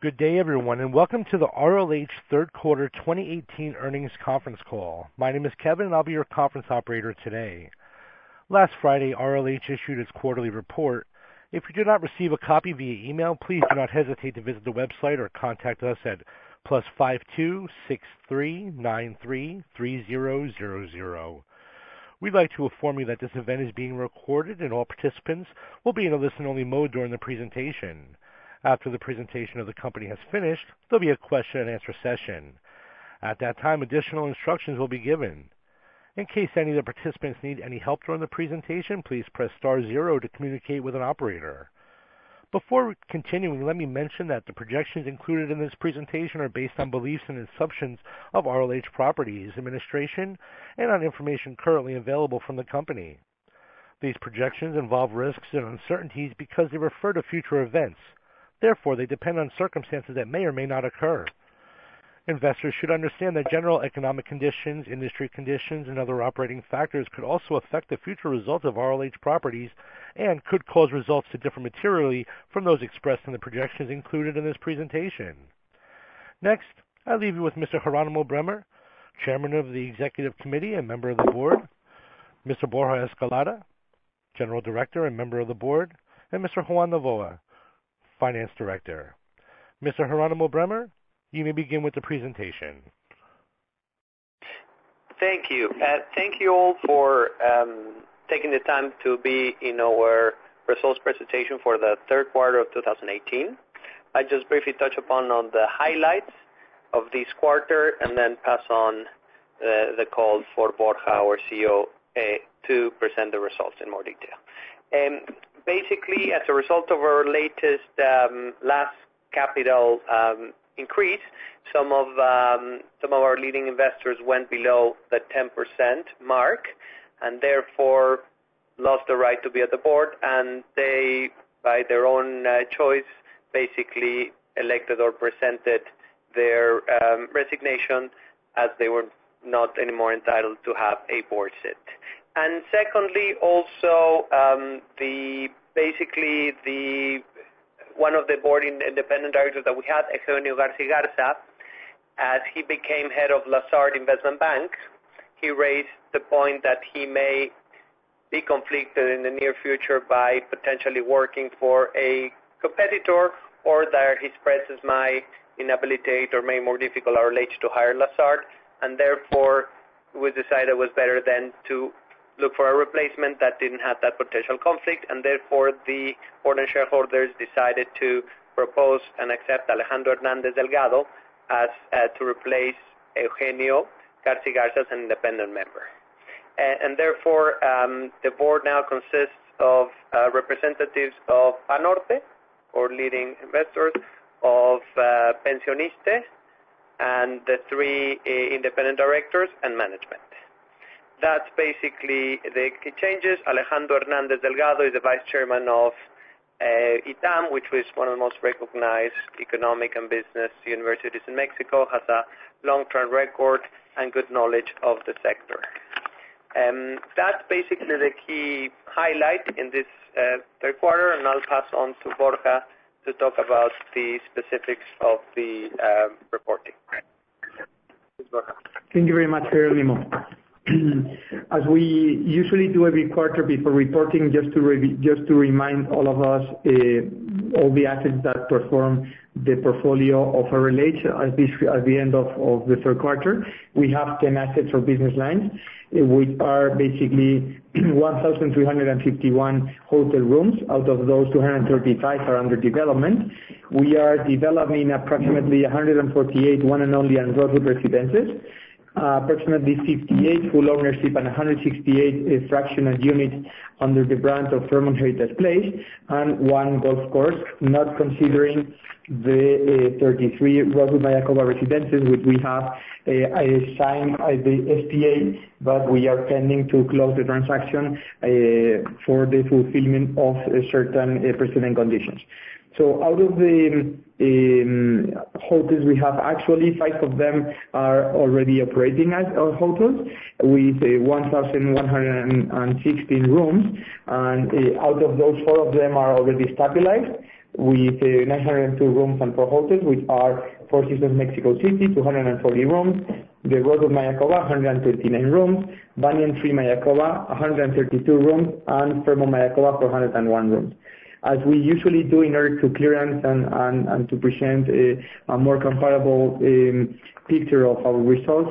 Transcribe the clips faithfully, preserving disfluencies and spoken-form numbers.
Good day, everyone, and welcome to the R L H third quarter twenty eighteen earnings conference call. My name is Kevin, and I'll be your conference operator today. Last Friday, R L H issued its quarterly report. If you did not receive a copy via email, please do not hesitate to visit the website or contact us at plus five two six three nine three three zero zero zero. We'd like to inform you that this event is being recorded and all participants will be in a listen-only mode during the presentation. After the presentation of the company has finished, there'll be a question and answer session. At that time, additional instructions will be given. In case any of the participants need any help during the presentation, please press star zero to communicate with an operator. Before continuing, let me mention that the projections included in this presentation are based on beliefs and assumptions of R L H Properties Administration and on information currently available from the company. These projections involve risks and uncertainties because they refer to future events. Therefore, they depend on circumstances that may or may not occur. Investors should understand that general economic conditions, industry conditions, and other operating factors could also affect the future results of R L H Properties and could cause results to differ materially from those expressed in the projections included in this presentation. Next, I leave you with Mister Geronimo Bremer, Chairman of the Executive Committee and member of the Board, Mister Borja Escalada, General Director and member of the Board, and Mister Juan Novoa, Finance Director. Mister Geronimo Bremer, you may begin with the presentation. Thank you. Uh, thank you all for um, taking the time to be in our results presentation for the third quarter of two thousand eighteen. I just briefly touch upon on the highlights of this quarter and then pass on uh, the call for Borja, our C E O, uh, to present the results in more detail. Um, Basically, as a result of our latest um, last capital um, increase, some of um, some of our leading investors went below the ten percent mark, and therefore lost the right to be at the board. And they, by their own uh, choice, basically elected or presented their um, resignation, as they were not anymore entitled to have a board seat. And secondly, also um, the basically the one of the board independent directors that we had, Eugenio García Garza, as he became head of Lazard Investment Bank, he raised the point that he may be conflicted in the near future by potentially working for a competitor, or that his presence might inhabilitate or make more difficult R L H to hire Lazard, and therefore we decided it was better then to look for a replacement that didn't have that potential conflict, and therefore the board and shareholders decided to propose and accept Alejandro Hernández Delgado as uh, to replace Eugenio García Garza as an independent member. And, and therefore, um, the board now consists of uh, representatives of Banorte, or leading investors, of uh, Pensioniste, and the three uh, independent directors and management. That's basically the key changes. Alejandro Hernández Delgado is the vice chairman of uh, I T A M, which is one of the most recognized economic and business universities in Mexico, has a long-term record and good knowledge of the sector. Um, that's basically the key highlight in this uh, third quarter, and I'll pass on to Borja to talk about the specifics of the uh, reporting. Thank you very much, Geronimo. As we usually do every quarter before reporting, just to re- just to remind all of us uh, all the assets that perform the portfolio of R L H at, this, at the end of, of the third quarter. We have ten assets or business lines, uh, which are basically one thousand three hundred fifty-one hotel rooms. Out of those, two hundred thirty-five are under development. We are developing approximately one hundred forty-eight one and only and Rosewood residences. Uh, approximately fifty-eight full ownership and one hundred sixty-eight uh, fractional units under the brand of Fairmont Heritage Place, and one golf course, not considering the uh, thirty-three Rosewood Mayacoba residences, which we have uh, signed uh, the S P A, but we are pending to close the transaction uh, for the fulfillment of uh, certain uh, precedent conditions. So out of the um, hotels we have, actually five of them are already operating as uh, hotels with uh, one thousand one hundred sixteen rooms, and uh, out of those, four of them are already stabilized. with uh, nine hundred two rooms and four hotels, which are Four Seasons Mexico City, two hundred forty rooms, the Rosewood Mayakoba, one hundred twenty-nine rooms, Banyan Tree Mayakoba, one hundred thirty-two rooms, and Fairmont Mayakoba, four hundred one rooms. As we usually do in order to clearance and, and, and to present a, a more comparable um, picture of our results,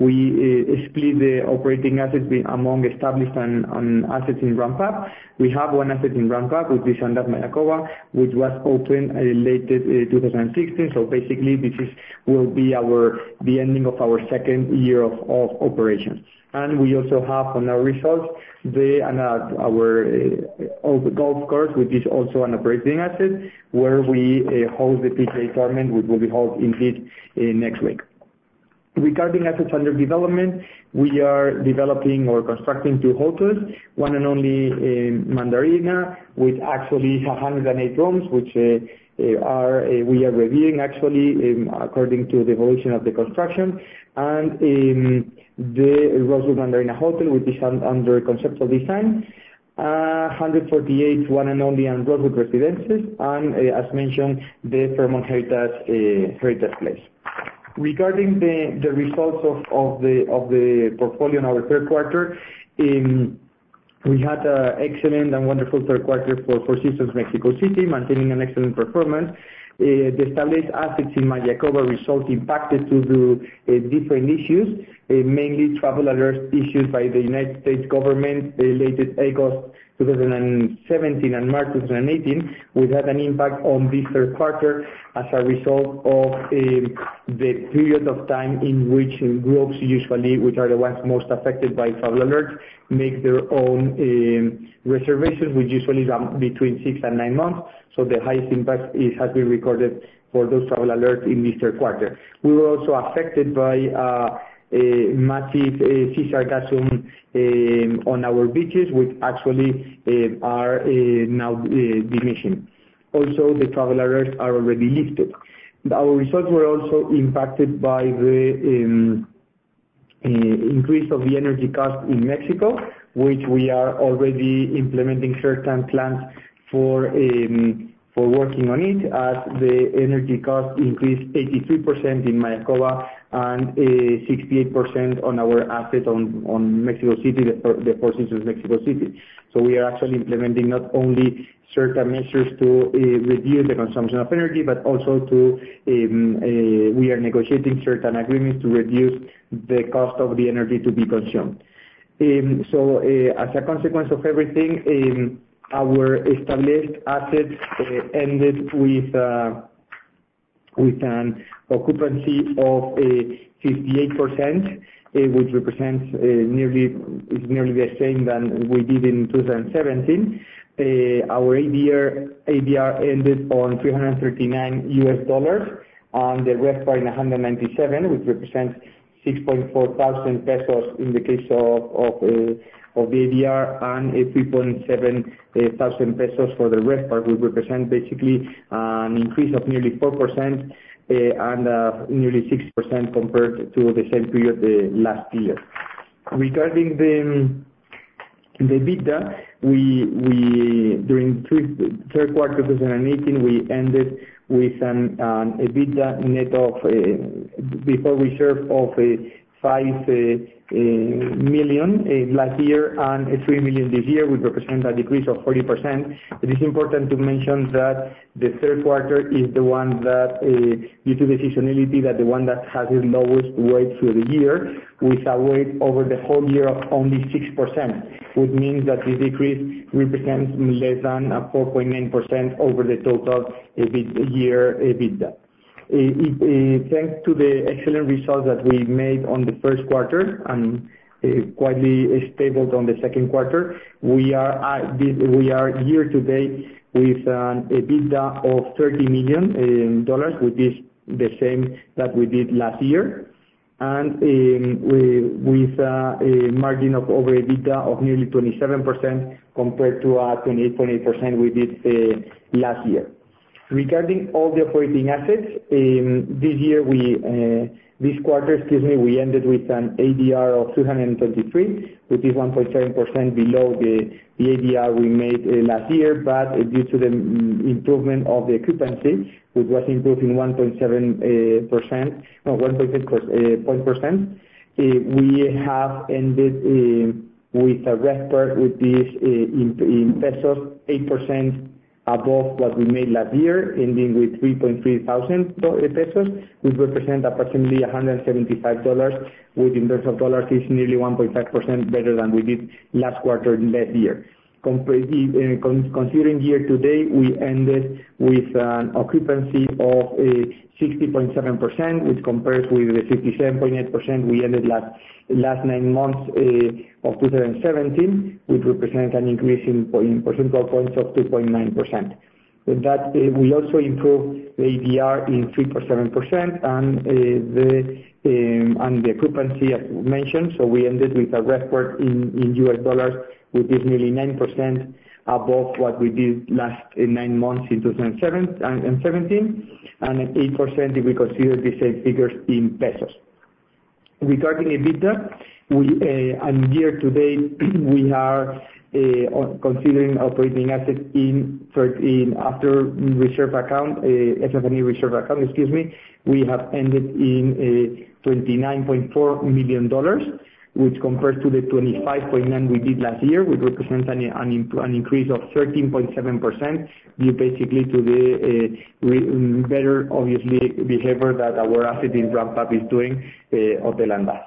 we uh, split the operating assets among established and, and assets in ramp-up. We have one asset in ramp-up, which is Andaz Mayakoba, which was opened uh, late uh, two thousand sixteen. So basically, this is will be our the ending of our second year of, of operations. And we also have on our results the uh, our uh, golf course, which is also an operating asset, where we uh, host the P G A tournament, which will be held indeed uh, next week. Regarding assets under development, we are developing or constructing two hotels, one and only uh, Mandarina, with actually one hundred eight rooms, which uh, uh, are uh, we are reviewing actually um, according to the evolution of the construction, and um, the Rosewood Mandarina Hotel, which is un under conceptual design, uh, one hundred forty-eight one and only and Rosewood Residences, and uh, as mentioned, the Fairmont Heritage uh, Heritage Place. Regarding the, the results of, of the of the portfolio in our third quarter, um, we had an excellent and wonderful third quarter for Four Seasons Mexico City, maintaining an excellent performance. Uh, the established assets in Mayakoba results impacted due to uh, different issues, uh, mainly travel alerts issued by the United States government uh, late August two thousand seventeen and March two thousand eighteen, which had an impact on this third quarter as a result of um, the period of time in which groups usually, which are the ones most affected by travel alerts, make their own um, reservations, which usually are between six and nine months. So the highest impact is, has been recorded for those travel alerts in this third quarter. We were also affected by uh, a massive uh, sea sargassum um, on our beaches, which actually uh, are uh, now uh, diminishing. Also, the travel alerts are already lifted. Our results were also impacted by the um, uh, increase of the energy cost in Mexico, which we are already implementing certain plans for um, for working on it, as the energy cost increased eighty-three percent in Mayakoba and uh, sixty-eight percent on our asset on, on Mexico City, the, the Four Seasons Mexico City. So we are actually implementing not only certain measures to uh, reduce the consumption of energy, but also to, um, uh, we are negotiating certain agreements to reduce the cost of the energy to be consumed. Um, so uh, as a consequence of everything, um, our established assets uh, ended with uh, with an occupancy of uh, fifty-eight percent, uh, which represents uh, nearly is nearly the same than we did in two thousand seventeen. Uh, our A D R A D R ended on three hundred thirty-nine U S dollars, and the RevPAR in one hundred ninety-seven, which represents six point four thousand pesos in the case of of uh, of the A D R, and uh, three point seven thousand pesos for the RevPAR, which represent basically an increase of nearly four percent uh, and uh, nearly six percent compared to the same period uh, last year. Regarding the the EBITDA, we we during the third quarter of twenty eighteen we ended with an, an EBITDA net of uh, before reserve of uh, five uh, uh, million uh, last year and uh, three million this year, which represent a decrease of forty percent. It is important to mention that the third quarter is the one that, uh, due to the seasonality, that the one that has the lowest weight through the year, with a weight over the whole year of only six percent, which means that this decrease represents less than a four point nine percent over the total EBITDA, year EBITDA. Uh, it, uh, thanks to the excellent results that we made on the first quarter and uh, quietly stable on the second quarter, we are uh, this, we are year to date with an EBITDA of thirty million dollars, which is the same that we did last year, and um, we, with uh, a margin of over EBITDA of nearly twenty-seven percent compared to uh, twenty-eight point eight percent we did uh, last year. Regarding all the operating assets, um, this year we, uh, this quarter, excuse me, we ended with an A D R of two hundred twenty-three, which is one point seven percent below the, the A D R we made uh, last year, but uh, due to the um, improvement of the occupancy, which was improved in one point seven percent, uh, no, one point eight uh, percent, uh, we have ended uh, with a RevPAR, which is uh, in, in pesos eight percent above what we made last year, ending with three point three thousand pesos, which represent approximately one hundred seventy-five dollars, which in terms of dollars is nearly one point five percent better than we did last quarter last year. Considering year to date, we ended with an occupancy of sixty point seven percent, which compares with the fifty-seven point eight percent we ended last last nine months uh, of two thousand seventeen, which represents an increase in, in percentage points of two point nine percent. With that, uh, we also improved the A D R in three point seven percent and uh, the um, and the occupancy, as mentioned. So we ended with a record in, in U S dollars, which is nearly nine percent above what we did last uh, nine months in two thousand seventeen, and eight percent if we consider the same figures in pesos. Regarding EBITDA, we uh, and year to date we are uh, considering operating assets in, in after reserve account, uh, F F and E reserve account, excuse me, we have ended in uh, twenty-nine point four million dollars, which compares to the twenty-five point nine we did last year, which represents an, an, an increase of thirteen point seven percent, due basically to the uh, re, better, obviously, behavior that our asset in ramp-up is doing, uh, Hotel Andaz.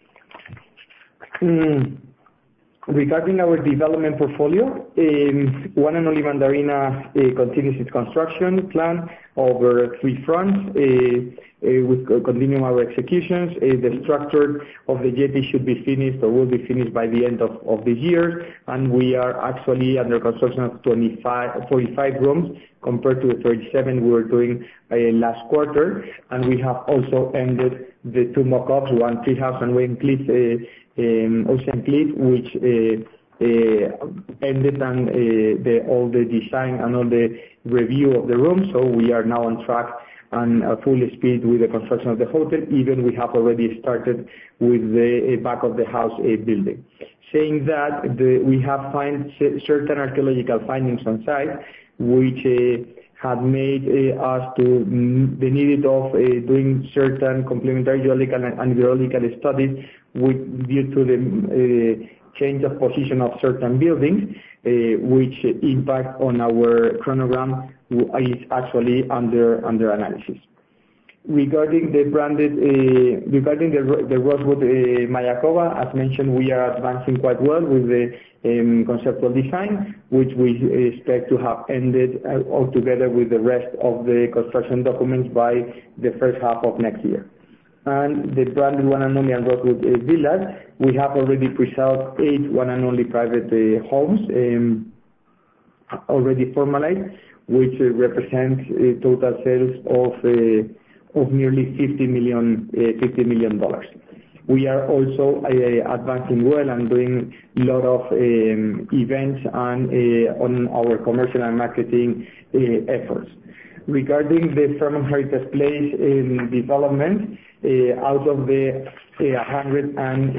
Mm. Regarding our development portfolio, um, One and Only Mandarina uh, continues its construction plan over three fronts. Uh, uh, with continuing our executions, uh, the structure of the jetty should be finished or will be finished by the end of, of the year, and we are actually under construction of twenty-five, forty-five rooms compared to the thirty-seven we were doing uh, last quarter, and we have also ended the two mock-ups, one Tree House and Ocean Cliff, uh, um, Ocean Cliff, which uh, uh, ended and uh, the, all the design and all the review of the room. So we are now on track and uh, full speed with the construction of the hotel. Even we have already started with the uh, back of the house uh, building. Saying that, the, we have find certain archaeological findings on site, which uh, had made uh, us to mm, the need of uh, doing certain complementary geological and hydrological studies with, due to the uh, change of position of certain buildings, uh, which impact on our chronogram is actually under under analysis. Regarding the branded, uh, regarding the the Rosewood uh, Mayakoba, as mentioned, we are advancing quite well with the um, conceptual design, which we expect to have ended uh, altogether with the rest of the construction documents by the first half of next year. And the branded One and Only and Rosewood uh, villas, we have already pre-sold eight One and Only private uh, homes um, already formalized, which uh, represents uh, total sales of uh, of nearly fifty million dollars. We are also uh, advancing well and doing a lot of um, events and uh, on our commercial and marketing uh, efforts. Regarding the Fairmont Heritage Place um, development, uh, out of the uh, one hundred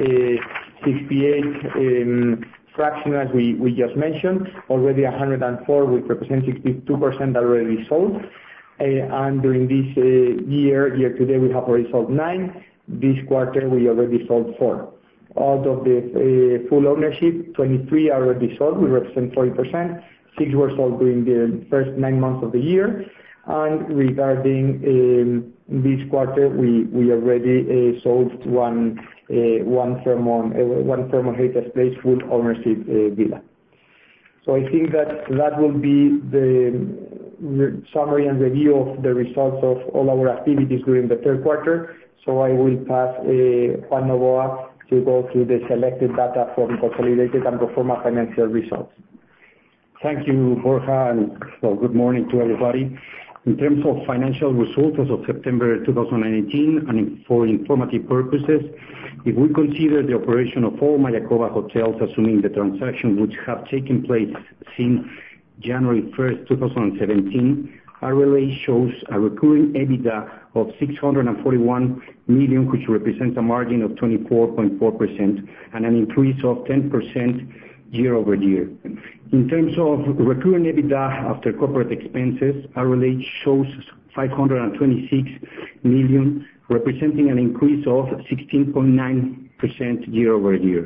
sixty-eight um, fractionals we, we just mentioned, already one hundred four, which represents sixty-two percent already sold. Uh, and during this uh, year, year to date, we have already sold nine. This quarter, we already sold four. Out of the uh, full ownership, twenty-three are already sold. We represent forty percent. Six were sold during the first nine months of the year. And regarding um, this quarter, we, we already uh, sold one uh, one Fairmont uh, one Fairmont Heritage Place full ownership uh, villa. So I think that that will be the summary and review of the results of all our activities during the third quarter. So I will pass uh, Juan Novoa to go through the selected data from consolidated and pro forma financial results. Thank you, Borja, and well, good morning to everybody. In terms of financial results as of September two thousand nineteen, and for informative purposes, if we consider the operation of all Mayakoba hotels, assuming the transactions which have taken place since January first, two thousand seventeen, R L H shows a recurring EBITDA of six hundred forty-one million, which represents a margin of twenty-four point four percent and an increase of ten percent year-over-year. In terms of recurring EBITDA after corporate expenses, R L H shows five hundred twenty-six million, representing an increase of sixteen point nine percent year-over-year.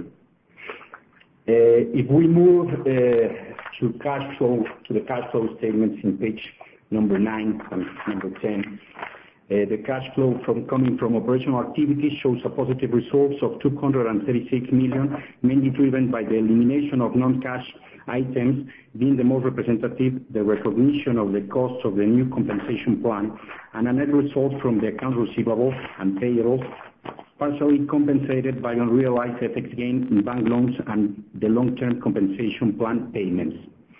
Uh, if we move uh, to cash flow, to the cash flow statements in page number nine and number ten, uh, the cash flow from coming from operational activities shows a positive results of two hundred thirty-six million, mainly driven by the elimination of non-cash items, being the most representative, the recognition of the costs of the new compensation plan, and a net result from the accounts receivable and payables, partially compensated by unrealized F X gain in bank loans and the long-term compensation plan payments.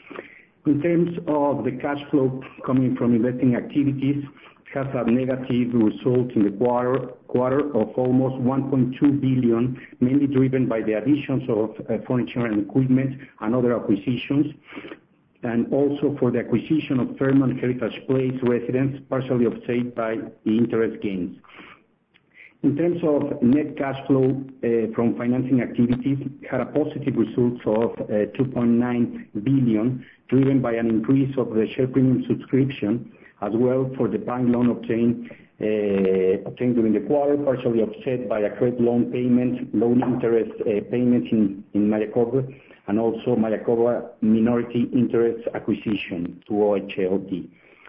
In terms of the cash flow coming from investing activities, has a negative result in the quarter, quarter of almost one point two billion, mainly driven by the additions of uh, furniture and equipment and other acquisitions, and also for the acquisition of Fairmont Heritage Place residence, partially offset by the interest gains. In terms of net cash flow uh, from financing activities, had a positive result of uh, two point nine billion, driven by an increase of the share premium subscription, as well for the bank loan obtained uh, obtained during the quarter, partially offset by a credit loan payment, loan interest uh, payments in, in Mayacoba, and also Mayacoba minority interest acquisition to O H L D.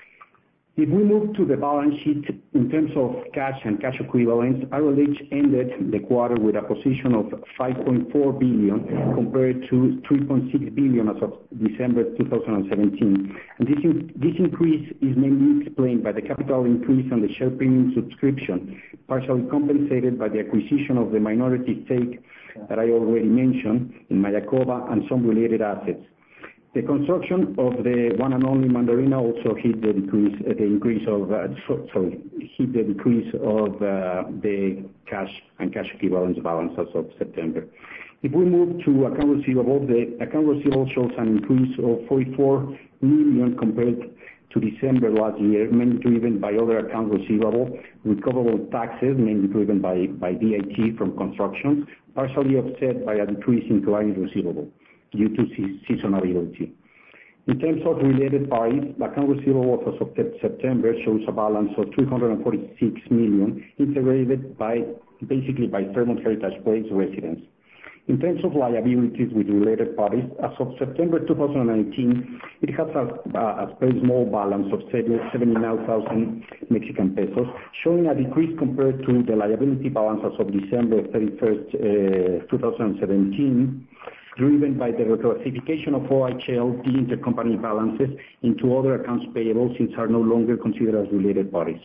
If we move to the balance sheet, in terms of cash and cash equivalents, R L H ended the quarter with a position of five point four billion compared to three point six billion as of December two thousand seventeen. And this, in, this increase is mainly explained by the capital increase on the share premium subscription, partially compensated by the acquisition of the minority stake that I already mentioned in Mayacoba and some related assets. The construction of the one and only Mandarina also hit the decrease, uh, the increase of, uh, so, sorry, hit the decrease of uh, the cash and cash equivalents balance as of September. If we move to account receivable, the account receivable shows an increase of forty-four million compared to December last year, mainly driven by other account receivable, recoverable taxes, mainly driven by, by V I T from construction, partially offset by a decrease in client receivable due to seasonality. In terms of related parties, the account receivable as of September shows a balance of three hundred forty-six million, integrated by basically by Fairmont Heritage Place residence. In terms of liabilities with related parties, as of September two thousand nineteen, it has a, a very small balance of seventy-nine thousand Mexican pesos, showing a decrease compared to the liability balance as of December thirty-first, uh, two thousand seventeen, driven by the reclassification of O H L D intercompany balances into other accounts payable, since are no longer considered as related parties.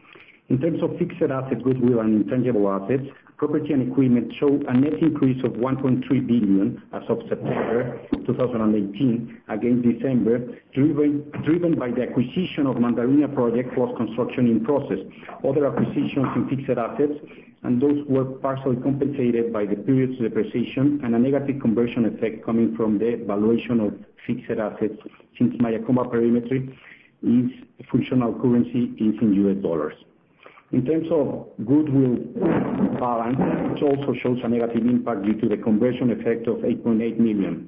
In terms of fixed assets, goodwill, and intangible assets, property and equipment show a net increase of one point three billion as of September two thousand eighteen against December, driven, driven by the acquisition of Mandarina project plus construction in process, other acquisitions in fixed assets, and those were partially compensated by the period's depreciation and a negative conversion effect coming from the valuation of fixed assets, since Mayacoba perimeter is functional currency is in U S dollars. In terms of goodwill balance, it also shows a negative impact due to the conversion effect of eight point eight million.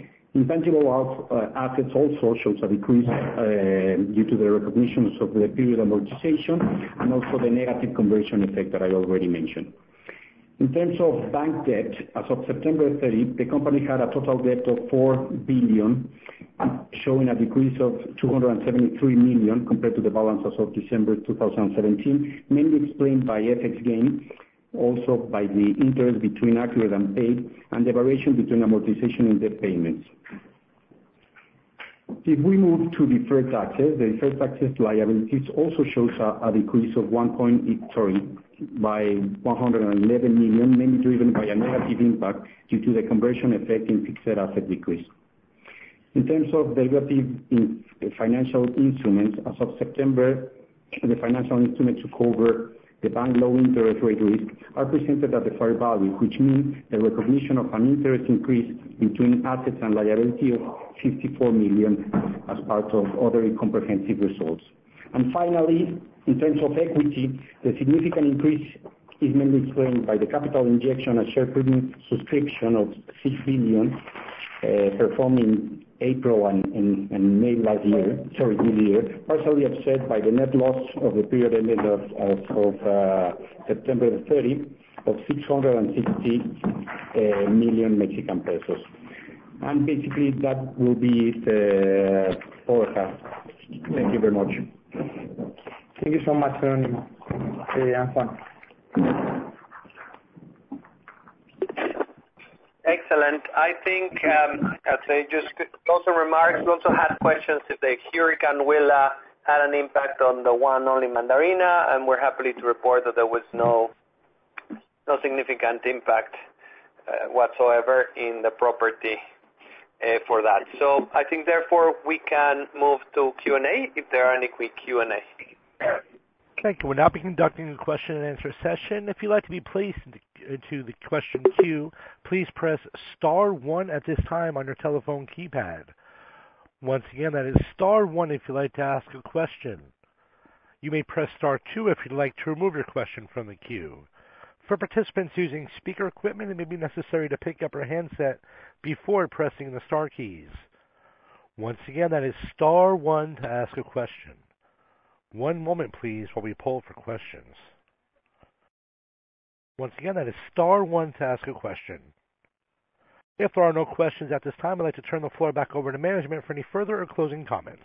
Intangible uh, assets also shows a decrease uh, due to the recognitions of the period amortization and also the negative conversion effect that I already mentioned. In terms of bank debt, as of September thirtieth, the company had a total debt of four billion, showing a decrease of two hundred seventy-three million compared to the balance as of December two thousand seventeen, mainly explained by F X gain, also by the interest between accrued and paid, and the variation between amortization and debt payments. If we move to deferred taxes, the deferred taxes liabilities also shows a, a decrease of one point eight, sorry, by one hundred eleven million, mainly driven by a negative impact due to the conversion effect in fixed asset decrease. In terms of derivative in financial instruments, as of September, the financial instruments took over the bank low interest rate risk, are presented at the fair value, which means the recognition of an interest increase between assets and liability of fifty-four million as part of other comprehensive results. And finally, in terms of equity, the significant increase is mainly explained by the capital injection and share premium subscription of six billion uh, performed in April and, and, and May last year, sorry, this year, partially offset by the net loss of the period ended of, of, of uh, September thirtieth of six hundred sixty uh, million Mexican pesos. And basically that will be it, uh, Borja. Thank you very much. Thank you so much, Jerónimo uh, and Juan. Excellent. I think, um, as I just also remarked, we also had questions if the Hurricane Willa had an impact on the one only Mandarina, and we're happy to report that there was no no significant impact uh, whatsoever in the property uh, for that. So I think, therefore, we can move to Q and A if there are any quick Q and A. Thank you. We'll now be conducting a question and answer session. If you'd like to be placed into the question queue, please press star one at this time on your telephone keypad. Once again, that is star one if you'd like to ask a question. You may press star two if you'd like to remove your question from the queue. For participants using speaker equipment, it may be necessary to pick up your handset before pressing the star keys. Once again, that is star one to ask a question. One moment, please, while we poll for questions. Once again, that is star one to ask a question. If there are no questions at this time, I'd like to turn the floor back over to management for any further or closing comments.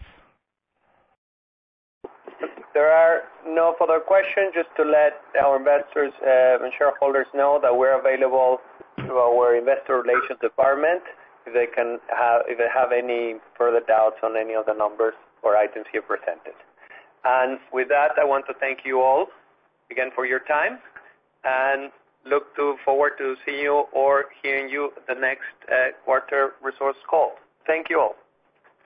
There are no further questions. Just to let our investors uh, and shareholders know that we're available to our investor relations department if they can have if they have any further doubts on any of the numbers or items here presented. And with that, I want to thank you all again for your time, and look to forward to seeing you or hearing you at the next uh, quarter resource call. Thank you all.